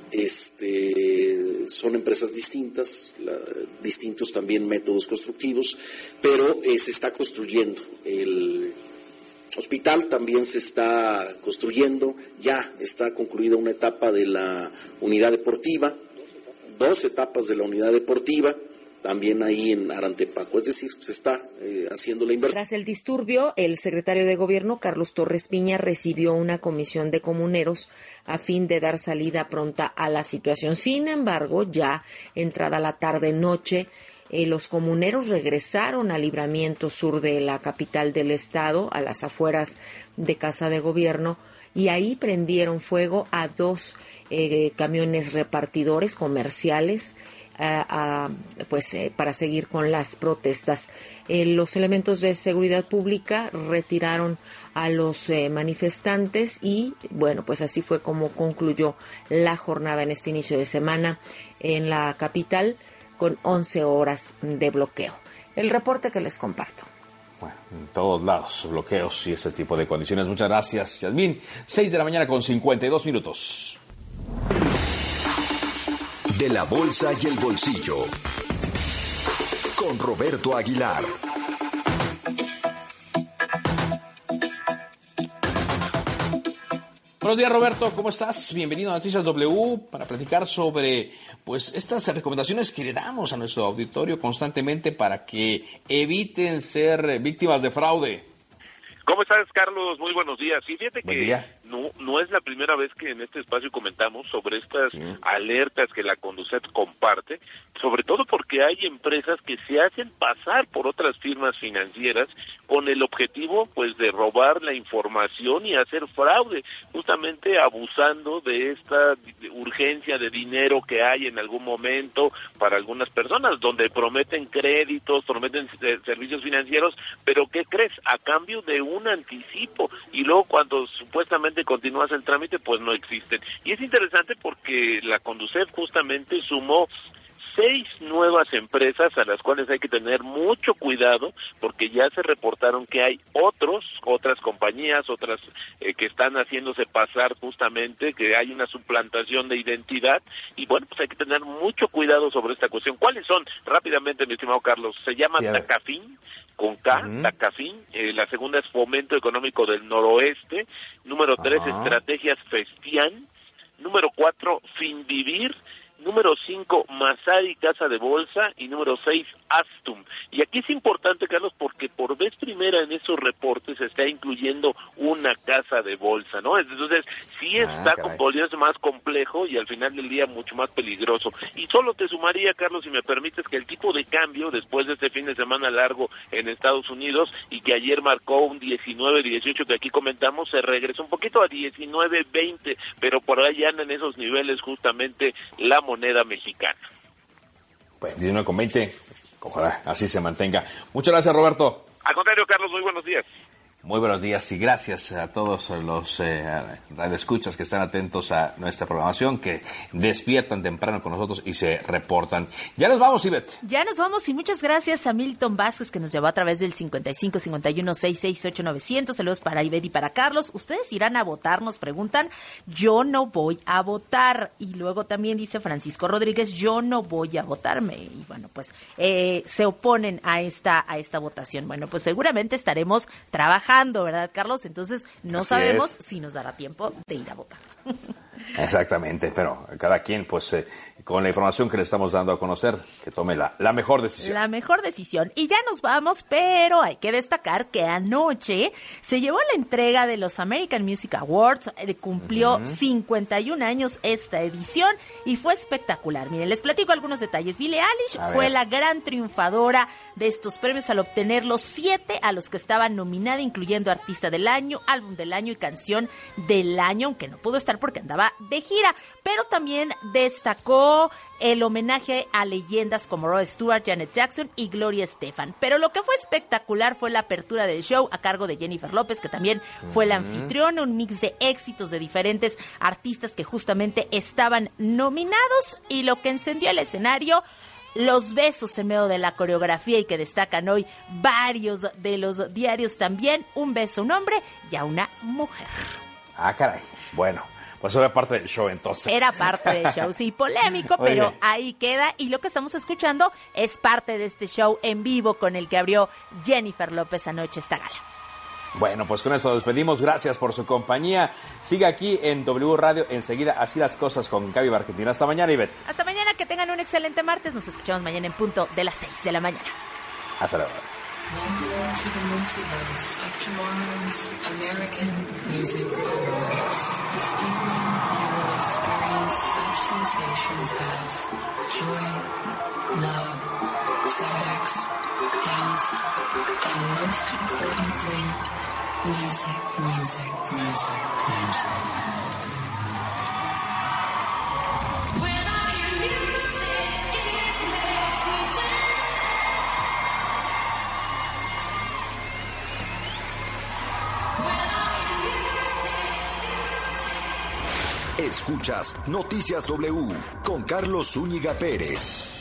Son empresas distintas, distintos también métodos constructivos, pero se está construyendo. El hospital también se está construyendo, ya está concluida una etapa de la unidad deportiva, 2 etapas de la unidad deportiva, también ahí en Arantepacua, es decir, se está haciendo la inversión. Tras el disturbio, el secretario de Gobierno, Carlos Torres Piña, recibió una comisión de comuneros a fin de dar salida pronta a la situación. Sin embargo, ya entrada la tarde-noche, los comuneros regresaron al Libramiento Sur de la capital del estado, a las afueras de Casa de Gobierno, y ahí prendieron fuego a 2 camiones repartidores comerciales para seguir con las protestas. Los elementos de seguridad pública retiraron a los manifestantes y, bueno, pues así fue como concluyó la jornada en este inicio de semana en la capital, con 11 horas de bloqueo. El reporte que les comparto. Bueno, en todos lados, bloqueos y ese tipo de condiciones. Muchas gracias, Yasmín. 6 de la mañana con 52 minutos. De la bolsa y el bolsillo, con Roberto Aguilar. Buenos días, Roberto, ¿cómo estás? Bienvenido a Noticias W para platicar sobre pues estas recomendaciones que le damos a nuestro auditorio constantemente para que eviten ser víctimas de fraude. ¿Cómo estás, Carlos? Muy buenos días. Sí, fíjate Buen que día. no es la primera vez que en este espacio comentamos sobre estas alertas que la Conducef comparte, sobre todo porque hay empresas que se hacen pasar por otras firmas financieras con el objetivo, pues, de robar la información y hacer fraude, justamente abusando de esta urgencia de dinero que hay en algún momento para algunas personas, donde prometen créditos, prometen servicios financieros, pero ¿qué crees? A cambio de un anticipo, y luego cuando supuestamente continúas el trámite, pues no existen. Y es interesante porque la Conducef justamente sumó 6 nuevas empresas a las cuales hay que tener mucho cuidado, porque ya se reportaron que hay otras compañías, otras que están haciéndose pasar justamente, que hay una suplantación de identidad, y bueno, pues hay que tener mucho cuidado sobre esta cuestión. ¿Cuáles son? Rápidamente, mi estimado Carlos, se llama Tacafín, con K, Tacafín, la segunda es Fomento Económico del Noroeste, número 3, Estrategias Festian, número 4, Finvivir, número 5, Masari Casa de Bolsa, y número 6, Astum. Y aquí es importante, Carlos, porque por vez primera en esos reportes se está incluyendo una casa de bolsa, ¿no? Entonces, sí está volviéndose más complejo y al final del día mucho más peligroso. Y solo te sumaría, Carlos, si me permites, que el tipo de cambio después de este fin de semana largo en Estados Unidos, y que ayer marcó un 19.18 que aquí comentamos, se regresó un poquito a 19.20, pero por ahí andan en esos niveles justamente la moneda mexicana. Pues 19.20, ojalá así se mantenga. Muchas gracias, Roberto. Al contrario, Carlos, muy buenos días. Muy buenos días y gracias a todos los radioescuchas que están atentos a nuestra programación, que despiertan temprano con nosotros y se reportan. Ya nos vamos, Ivette. Ya nos vamos y muchas gracias a Milton Vázquez, que nos llevó a través del 55 51 668 900. Saludos para Ivette y para Carlos. ¿Ustedes irán a votar? Nos preguntan. Yo no voy a votar. Y luego también dice Francisco Rodríguez, yo no voy a votarme. Y bueno, pues se oponen a esta votación. Bueno, pues seguramente estaremos trabajando, ¿verdad, Carlos? Entonces no Así sabemos es. si nos dará tiempo de ir a votar. Exactamente, pero cada quien, pues, con la información que le estamos dando a conocer, que tome la mejor decisión. La mejor decisión. Y ya nos vamos, pero hay que destacar que anoche se llevó la entrega de los American Music Awards, cumplió 51 años esta edición y fue espectacular. Miren, les platico algunos detalles. Billie Eilish fue la gran triunfadora de estos premios al obtener los 7 a los que estaba nominada, incluyendo Artista del Año, Álbum del Año y Canción del Año, aunque no pudo estar porque andaba de gira, pero también destacó el homenaje a leyendas como Rod Stewart, Janet Jackson y Gloria Estefan. Pero lo que fue espectacular fue la apertura del show a cargo de Jennifer López, que también fue la anfitriona, un mix de éxitos de diferentes artistas que justamente estaban nominados, y lo que encendió el escenario, los besos en medio de la coreografía, y que destacan hoy varios de los diarios también, un beso a un hombre y a una mujer. Ah, caray. Bueno, pues eso era parte del show entonces. Era parte del show, sí, polémico, pero ahí queda. Y lo que estamos escuchando es parte de este show en vivo con el que abrió Jennifer López anoche esta gala. Bueno, pues con esto nos despedimos. Gracias por su compañía. Siga aquí en W Radio. Enseguida, Así las Cosas con Gaby Barquetina. Hasta mañana, Ivette. Hasta mañana, que tengan un excelente martes. Nos escuchamos mañana en punto de las 6 de la mañana. Hasta luego. Welcome to the multiverse of tomorrow's American Music Awards. This evening, you will experience such sensations as joy, love, And most importantly, music, music, music, music. When I hear music, it makes me dance. When I hear music. Escuchas Noticias W con Carlos Zúñiga Pérez.